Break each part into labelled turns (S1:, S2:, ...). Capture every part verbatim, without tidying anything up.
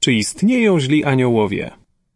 S1: Czy istnieją źli aniołowie?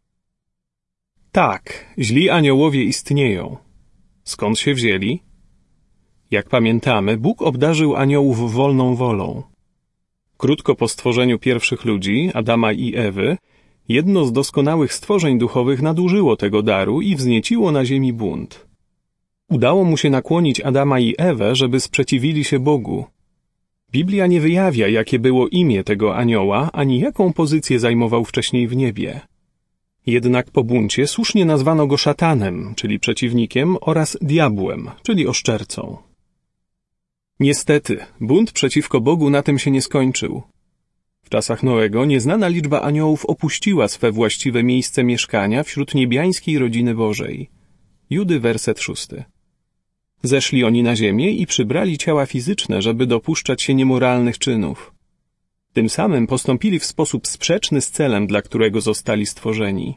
S1: Tak, źli aniołowie istnieją. Skąd się wzięli? Jak pamiętamy, Bóg obdarzył aniołów wolną wolą. Krótko po stworzeniu pierwszych ludzi, Adama i Ewy, jedno z doskonałych stworzeń duchowych nadużyło tego daru i wznieciło na ziemi bunt. Udało mu się nakłonić Adama i Ewę, żeby sprzeciwili się Bogu. Biblia nie wyjawia, jakie było imię tego anioła, ani jaką pozycję zajmował wcześniej w niebie. Jednak po buncie słusznie nazwano go szatanem, czyli przeciwnikiem, oraz diabłem, czyli oszczercą. Niestety, bunt przeciwko Bogu na tym się nie skończył. W czasach Noego nieznana liczba aniołów opuściła swe właściwe miejsce mieszkania wśród niebiańskiej rodziny Bożej. Judy, werset szósty. Zeszli oni na ziemię i przybrali ciała fizyczne, żeby dopuszczać się niemoralnych czynów. Tym samym postąpili w sposób sprzeczny z celem, dla którego zostali stworzeni.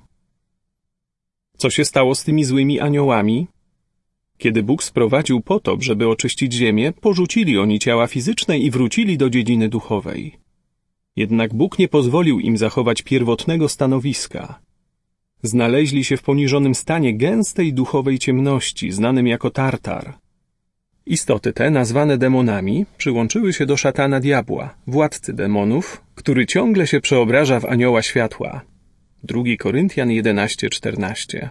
S1: Co się stało z tymi złymi aniołami? Kiedy Bóg sprowadził potop, żeby oczyścić ziemię, porzucili oni ciała fizyczne i wrócili do dziedziny duchowej. Jednak Bóg nie pozwolił im zachować pierwotnego stanowiska. Znaleźli się w poniżonym stanie gęstej duchowej ciemności, znanym jako Tartar. Istoty te, nazwane demonami, przyłączyły się do szatana diabła, władcy demonów, który ciągle się przeobraża w anioła światła. Drugi Koryntian jedenaście, czternaście.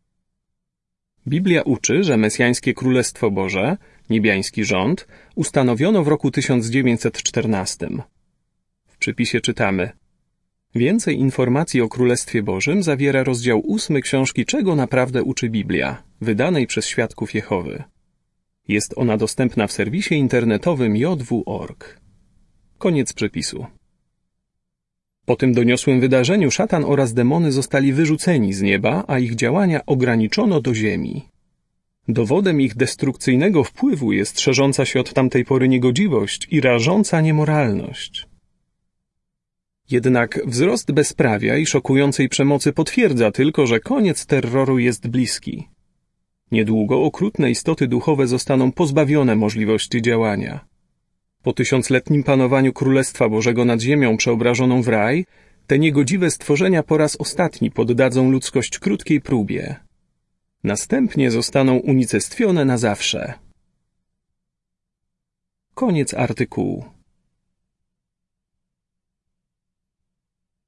S1: Biblia uczy, że mesjańskie Królestwo Boże, niebiański rząd, ustanowiono w roku tysiąc dziewięćset czternastym. W przypisie czytamy: Więcej informacji o Królestwie Bożym zawiera rozdział ósmy książki Czego naprawdę uczy Biblia, wydanej przez Świadków Jehowy. Jest ona dostępna w serwisie internetowym j w kropka org. Koniec przepisu. Po tym doniosłym wydarzeniu szatan oraz demony zostali wyrzuceni z nieba, a ich działania ograniczono do ziemi. Dowodem ich destrukcyjnego wpływu jest szerząca się od tamtej pory niegodziwość i rażąca niemoralność. Jednak wzrost bezprawia i szokującej przemocy potwierdza tylko, że koniec terroru jest bliski. Niedługo okrutne istoty duchowe zostaną pozbawione możliwości działania. Po tysiącletnim panowaniu Królestwa Bożego nad ziemią przeobrażoną w raj, te niegodziwe stworzenia po raz ostatni poddadzą ludzkość krótkiej próbie. Następnie zostaną unicestwione na zawsze. Koniec artykułu.